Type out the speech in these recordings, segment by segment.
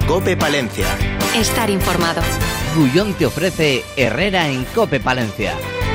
COPE Palencia. Estar informado. Gullón te ofrece Herrera en COPE Palencia.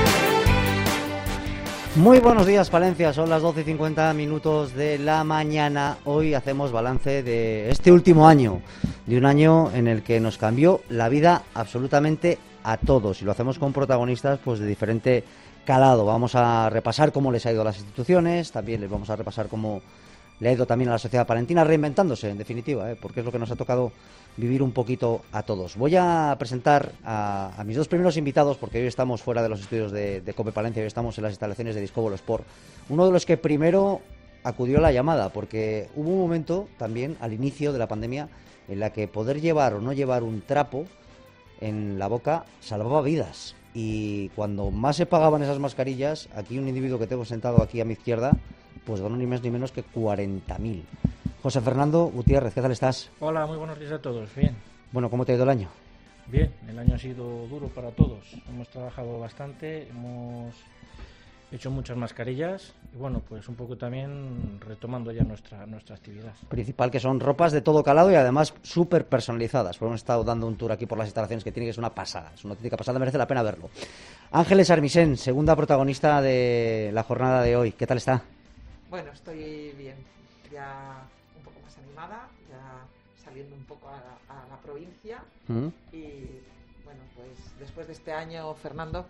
Muy buenos días, Palencia, son las 12:50 de la mañana. Hoy hacemos balance de este último año, de un año en el que nos cambió la vida absolutamente a todos, y lo hacemos con protagonistas pues de diferente calado. Vamos a repasar cómo les ha ido a las instituciones, también les vamos a repasar cómo le ha ido también a la sociedad palentina, reinventándose en definitiva, porque es lo que nos ha tocado vivir un poquito a todos. Voy a presentar a mis dos primeros invitados, porque hoy estamos fuera de los estudios de COPE Palencia, hoy estamos en las instalaciones de Discobolo Sport. Uno de los que primero acudió a la llamada, porque hubo un momento también al inicio de la pandemia en la que poder llevar o no llevar un trapo en la boca salvaba vidas. Y cuando más se pagaban esas mascarillas, aquí un individuo que tengo sentado aquí a mi izquierda, pues ganó ni más ni menos que 40.000. José Fernando Gutiérrez, ¿qué tal estás? Hola, muy buenos días a todos. Bien. Bueno, ¿cómo te ha ido el año? Bien, el año ha sido duro para todos. Hemos trabajado bastante, hemos hecho muchas mascarillas y bueno, pues un poco también retomando ya nuestra actividad. Principal, que son ropas de todo calado y además súper personalizadas. Pues hemos estado dando un tour aquí por las instalaciones que tiene que ser una pasada, es una auténtica pasada, merece la pena verlo. Ángeles Armisen, segunda protagonista de la jornada de hoy, ¿qué tal está? Bueno, estoy bien, ya un poco más animada, ya saliendo un poco a la provincia y bueno, pues después de este año, Fernando,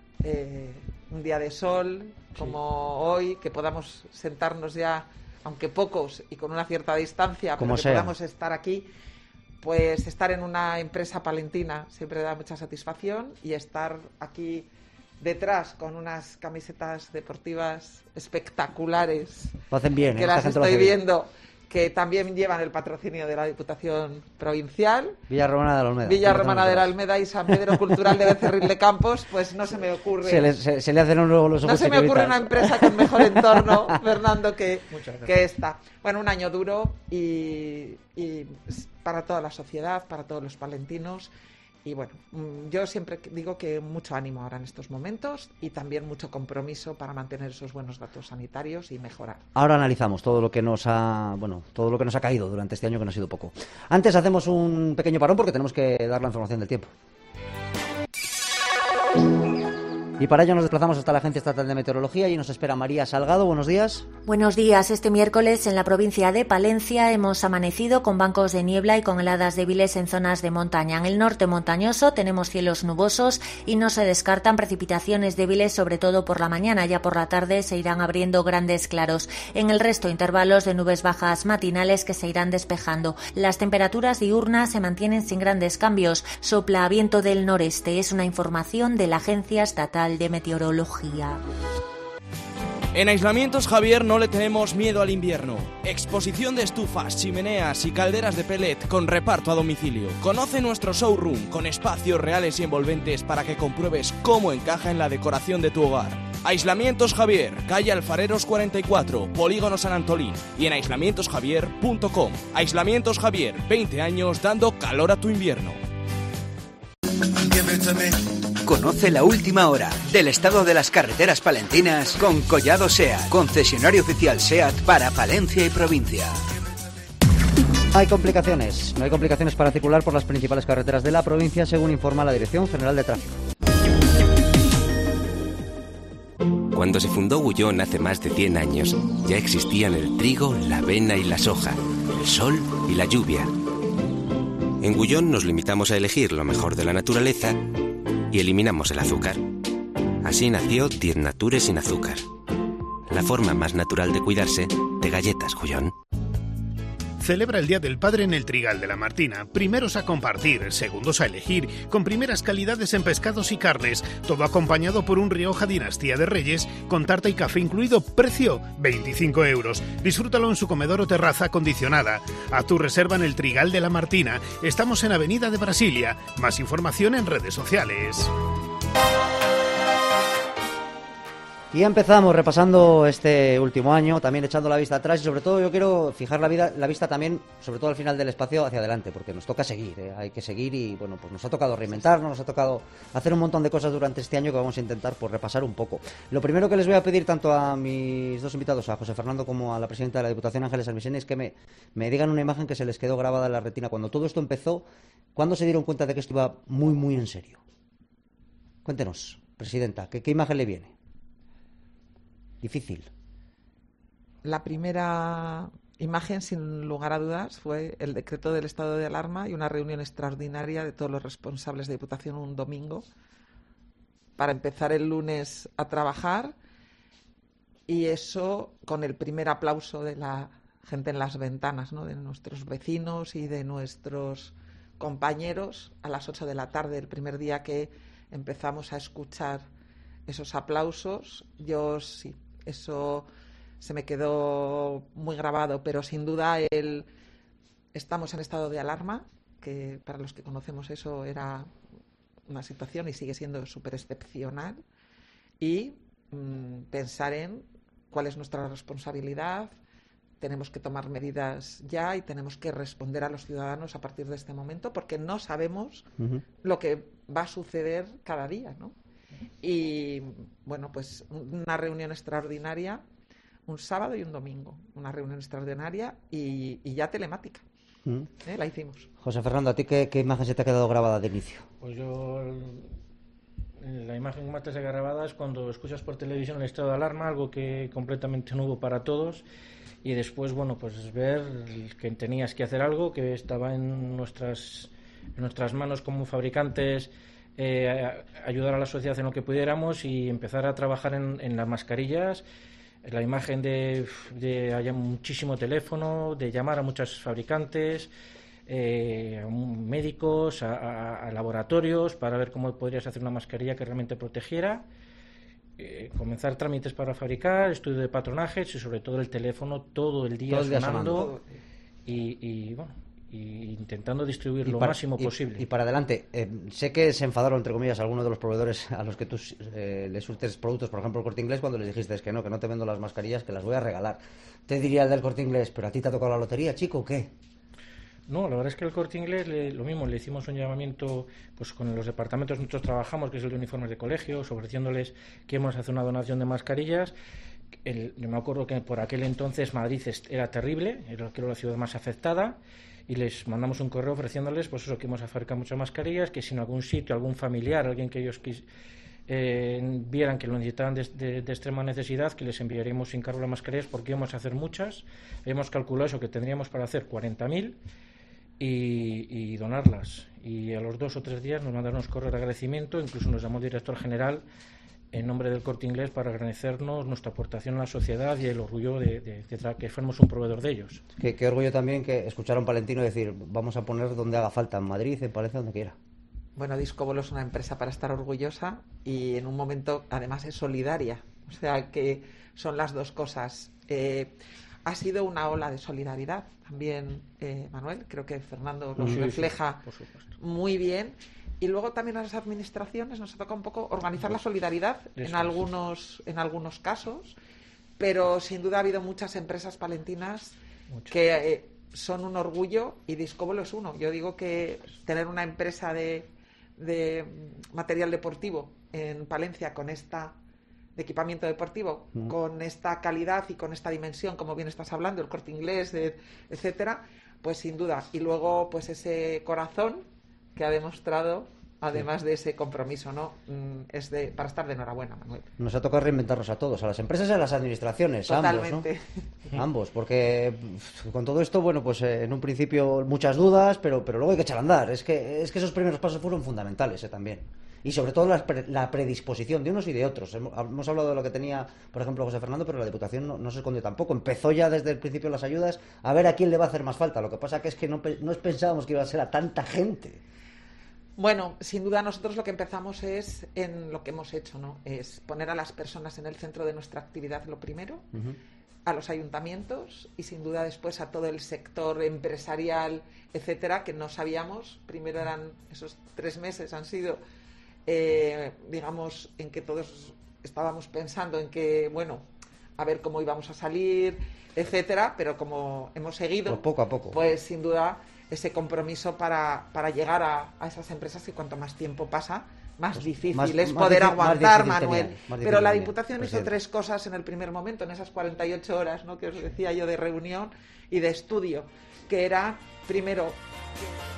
un día de sol como hoy, que podamos sentarnos ya, aunque pocos y con una cierta distancia, pero que podamos estar aquí, pues estar en una empresa palentina siempre da mucha satisfacción, y estar aquí detrás con unas camisetas deportivas espectaculares. Lo hacen bien, que las estoy viendo, que también llevan el patrocinio de la Diputación Provincial. Villa Romana de la Almeda. Villa Romana de la Almeda y San Pedro Cultural de Becerril de Campos, pues no se me ocurre. Se le hacen luego los ojos. No se me ocurre una empresa con mejor entorno, Fernando, que esta. Bueno, un año duro y para toda la sociedad, para todos los palentinos. Y bueno, yo siempre digo que mucho ánimo ahora en estos momentos y también mucho compromiso para mantener esos buenos datos sanitarios y mejorar. Ahora analizamos todo lo que nos ha caído durante este año, que no ha sido poco. Antes hacemos un pequeño parón porque tenemos que dar la información del tiempo. Y para ello nos desplazamos hasta la Agencia Estatal de Meteorología y nos espera María Salgado. Buenos días. Buenos días. Este miércoles en la provincia de Palencia hemos amanecido con bancos de niebla y con heladas débiles en zonas de montaña. En el norte montañoso tenemos cielos nubosos y no se descartan precipitaciones débiles, sobre todo por la mañana. Ya por la tarde se irán abriendo grandes claros. En el resto, intervalos de nubes bajas matinales que se irán despejando. Las temperaturas diurnas se mantienen sin grandes cambios. Sopla viento del noreste. Es una información de la Agencia Estatal de Meteorología. En Aislamientos Javier no le tenemos miedo al invierno. Exposición de estufas, chimeneas y calderas de pellet con reparto a domicilio. Conoce nuestro showroom con espacios reales y envolventes para que compruebes cómo encaja en la decoración de tu hogar. Aislamientos Javier, calle Alfareros 44, Polígono San Antolín, y en aislamientosjavier.com. Aislamientos Javier, 20 años dando calor a tu invierno. Conoce la última hora del estado de las carreteras palentinas con Collado SEAT, concesionario oficial SEAT para Palencia y provincia. No hay complicaciones para circular por las principales carreteras de la provincia, según informa la Dirección General de Tráfico. Cuando se fundó Gullón hace más de 100 años, ya existían el trigo, la avena y la soja, el sol y la lluvia. En Gullón nos limitamos a elegir lo mejor de la naturaleza y eliminamos el azúcar. Así nació 10 Nature sin azúcar. La forma más natural de cuidarse de galletas Gullón. Celebra el Día del Padre en el Trigal de la Martina. Primeros a compartir, segundos a elegir, con primeras calidades en pescados y carnes, todo acompañado por un Rioja Dinastía de Reyes, con tarta y café incluido, precio 25 €. Disfrútalo en su comedor o terraza acondicionada. A tu reserva en el Trigal de la Martina. Estamos en Avenida de Brasilia. Más información en redes sociales. Y ya empezamos repasando este último año, también echando la vista atrás y sobre todo yo quiero fijar la vista también, sobre todo al final del espacio, hacia adelante, porque nos toca seguir, hay que seguir y bueno, pues nos ha tocado reinventarnos, nos ha tocado hacer un montón de cosas durante este año que vamos a intentar pues repasar un poco. Lo primero que les voy a pedir tanto a mis dos invitados, a José Fernando como a la presidenta de la Diputación, Ángeles Almisen, es que me digan una imagen que se les quedó grabada en la retina cuando todo esto empezó. ¿Cuándo se dieron cuenta de que esto iba muy, muy en serio? Cuéntenos, presidenta, ¿qué imagen le viene? Difícil. La primera imagen, sin lugar a dudas, fue el decreto del estado de alarma y una reunión extraordinaria de todos los responsables de Diputación un domingo para empezar el lunes a trabajar, y eso con el primer aplauso de la gente en las ventanas, ¿no?, de nuestros vecinos y de nuestros compañeros a las 8 de la tarde, el primer día que empezamos a escuchar esos aplausos. Yo sí, eso se me quedó muy grabado, pero sin duda estamos en estado de alarma, que para los que conocemos eso era una situación y sigue siendo súper excepcional, y pensar en cuál es nuestra responsabilidad. Tenemos que tomar medidas ya y tenemos que responder a los ciudadanos a partir de este momento, porque no sabemos lo que va a suceder cada día, ¿no? Y bueno, pues una reunión extraordinaria, un sábado y un domingo, una reunión extraordinaria y ya telemática. La hicimos. José Fernando, ¿a ti qué imagen se te ha quedado grabada de inicio? Pues yo, la imagen que más te se queda grabada es cuando escuchas por televisión el estado de alarma, algo que completamente nuevo para todos, y después, bueno, pues ver que tenías que hacer algo, que estaba en nuestras manos como fabricantes, ayudar a la sociedad en lo que pudiéramos y empezar a trabajar en las mascarillas. La imagen de haya muchísimo teléfono, de llamar a muchos fabricantes, a médicos, a laboratorios, para ver cómo podrías hacer una mascarilla que realmente protegiera, comenzar trámites para fabricar, estudio de patronajes y sobre todo el teléfono todo el día sonando y bueno, y intentando distribuir lo máximo posible. Y para adelante, sé que se enfadaron, entre comillas, algunos de los proveedores a los que tú les surtes productos, por ejemplo el Corte Inglés, cuando les dijiste que no te vendo las mascarillas, que las voy a regalar. Te diría el del Corte Inglés, ¿pero a ti te ha tocado la lotería, chico, o qué? No, la verdad es que el Corte Inglés lo mismo, le hicimos un llamamiento pues con los departamentos que nosotros trabajamos, que es el de uniformes de colegios, ofreciéndoles que íbamos a hacer una donación de mascarillas. Yo me acuerdo que por aquel entonces Madrid era terrible, era creo la ciudad más afectada, y les mandamos un correo ofreciéndoles pues eso, que íbamos a fabricar muchas mascarillas, que si en algún sitio, algún familiar, alguien que ellos vieran que lo necesitaban de extrema necesidad, que les enviaríamos sin cargo las mascarillas, porque íbamos a hacer muchas. Habíamos calculado eso, que tendríamos para hacer 40.000 y donarlas. Y a los 2 o 3 días nos mandaron unos correos de agradecimiento, incluso nos llamó el director general en nombre del Corte Inglés para agradecernos nuestra aportación a la sociedad y el orgullo de que fuéramos un proveedor de ellos. Qué orgullo también que escucharon Palentino decir, vamos a poner donde haga falta, en Madrid, en Palencia, donde quiera. Bueno, Discobolo es una empresa para estar orgullosa y en un momento además es solidaria, o sea que son las dos cosas. Ha sido una ola de solidaridad también, Manuel, creo que Fernando lo refleja muy bien. Y luego también a las administraciones nos toca un poco organizar la solidaridad en algunos casos, pero sin duda ha habido muchas empresas palentinas que son un orgullo y Discobolo es uno. Yo digo que tener una empresa de material deportivo en Palencia con de equipamiento deportivo, con esta calidad y con esta dimensión, como bien estás hablando, el Corte Inglés, etcétera, pues sin duda. Y luego pues ese corazón que ha demostrado, además de ese compromiso, ¿no? Es para estar de enhorabuena, Manuel. Nos ha tocado reinventarnos a todos, a las empresas y a las administraciones. Totalmente. Ambos, ¿no? Ambos, porque con todo esto, bueno, pues en un principio muchas dudas, pero luego hay que echar a andar. Es que esos primeros pasos fueron fundamentales también. Y sobre todo la predisposición de unos y de otros. Hemos hablado de lo que tenía, por ejemplo, José Fernando, pero la Diputación no se esconde tampoco. Empezó ya desde el principio las ayudas a ver a quién le va a hacer más falta. Lo que pasa que es que no pensábamos que iba a ser a tanta gente. Bueno, sin duda nosotros lo que empezamos es en lo que hemos hecho, ¿no? Es poner a las personas en el centro de nuestra actividad lo primero, a los ayuntamientos y sin duda después a todo el sector empresarial, etcétera, que no sabíamos. Primero eran esos 3 meses, han sido digamos, en que todos estábamos pensando en que, bueno, a ver cómo íbamos a salir, etcétera, pero como hemos seguido, pues poco a poco, pues sin duda ese compromiso para llegar a esas empresas, que cuanto más tiempo pasa, más pues difícil es poder aguantar, Manuel. Pero la Diputación hizo 3 cosas en el primer momento, en esas 48 horas, ¿no?, que os decía yo, de reunión y de estudio, que era, primero,